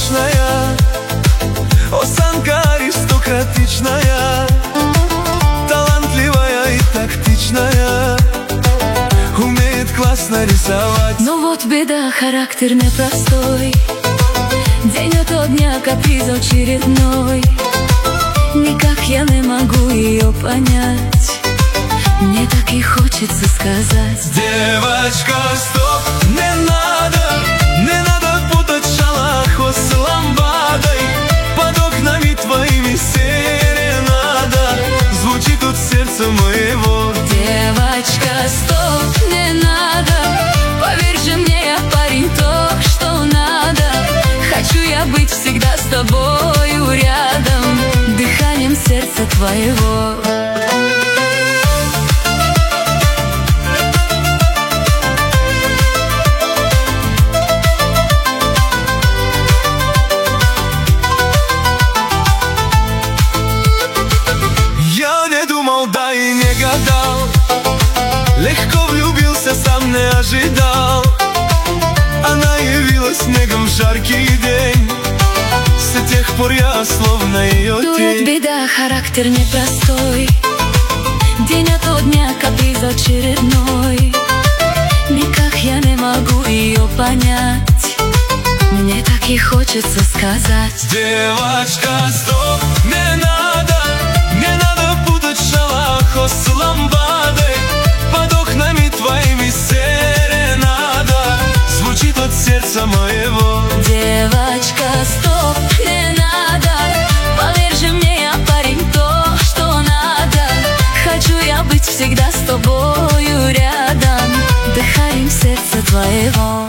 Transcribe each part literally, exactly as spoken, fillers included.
симпатичная, осанка аристократичная, талантливая и тактичная, умеет классно рисовать. Но вот беда, характер непростой, день ото дня каприз очередной. Никак я не могу ее понять, мне так и хочется сказать: девочка, стоп, не надо, не надо путать шалахо с ламбадой. Под окнами твоими серенада звучит от сердца моего. Девочка, стоп, не надо, поверь же мне, я парень, то, что надо. Хочу я быть всегда с тобою рядом, дыханием сердца твоего. Я не думал, да и не гадал, легко влюбился, сам не ожидал. Она явилась снегом в жаркий день, с тех пор я словно ее Тут тень. беда, характер непростой, день ото дня каприз очередной. Никак я не могу ее понять, мне так и хочется сказать: девочка, стоп, не надо, не надо путать шалахо с ламбадой. Под окнами твоими серенада звучит от сердца моего. девочка, стоп, не надо, поверь же мне, я парень, то, что надо. Хочу я быть всегда с тобою рядом, дыханием сердца твоего.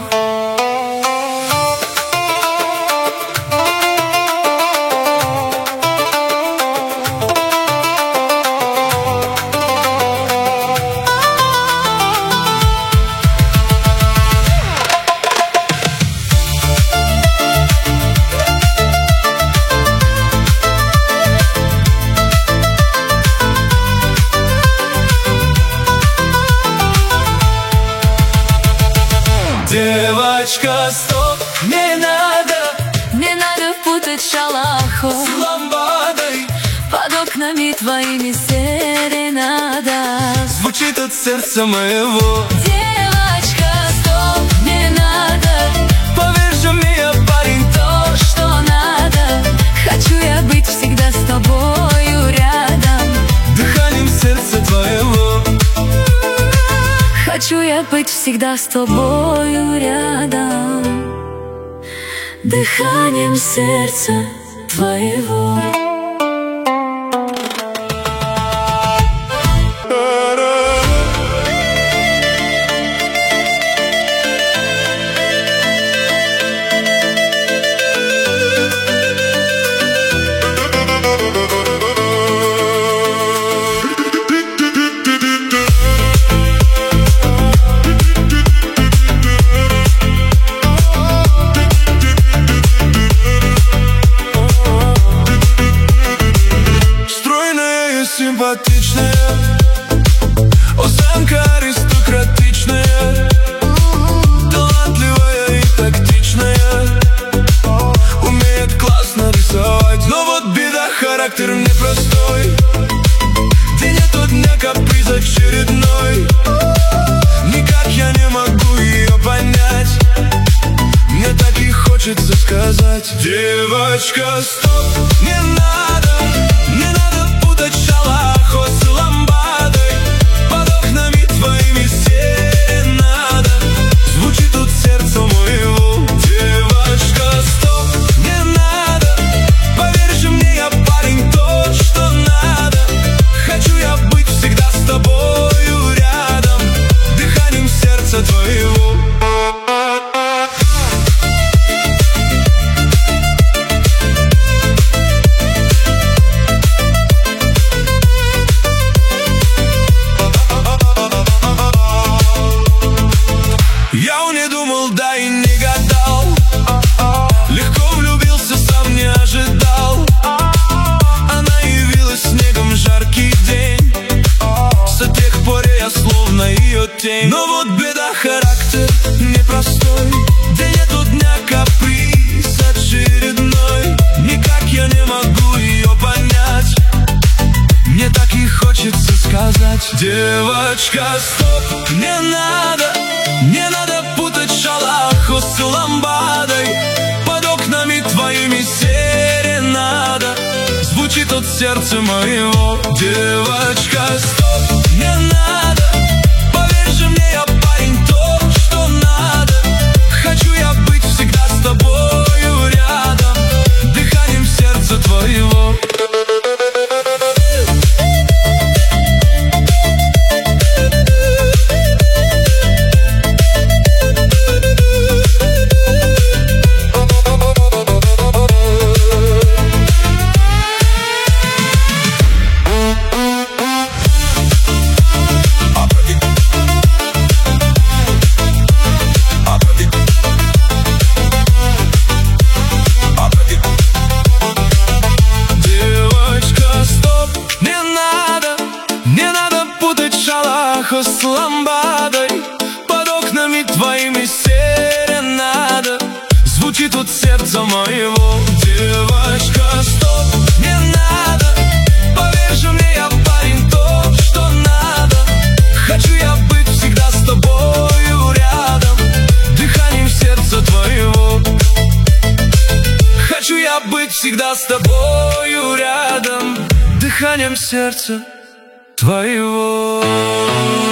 Девочка, стоп, не надо, не надо путать шалахо с ламбадой. под окнами твоими серенада звучит от сердца моего. Девочка, стоп, не надо, поверь же мне, я парень, то, что надо. Хочу я быть всегда с тобою рядом, дыханием сердца твоего. хочу я быть всегда с тобою рядом, дыханием сердца твоего. Симпатичная, осанка аристократичная, талантливая и тактичная, умеет классно рисовать. Но вот беда, характер непростой, день ото дня каприз очередной. Никак я не могу ее понять, мне так и хочется сказать: девочка, стоп, не надо, не надо путать шалахо с ламбадой. Под окнами твоими серенада звучит от сердца моего. Девочка, стоп, не надо, поверь же мне, я парень, то, что надо. Хочу я быть всегда с тобою рядом, дыханием сердца твоего. Но вот беда, характер непростой, день ото дня каприз очередной. Девочка, стоп, не надо, не надо путать шалахо с ламбадой. Под окнами твоими серенада звучит от сердца моего. Девочка, стоп, не надо, поверь же мне, я парень, то, что надо. Хочу я быть всегда с тобою рядом, дыханием сердца твоего. Шалахо с ламбадой, под окнами твоими серенада звучит от сердца моего. Девочка, стоп, не надо, поверь же мне, я парень, то, что надо. Хочу я быть всегда с тобою рядом, дыханием сердца твоего. Хочу я быть всегда с тобою рядом, дыханием сердца твоего.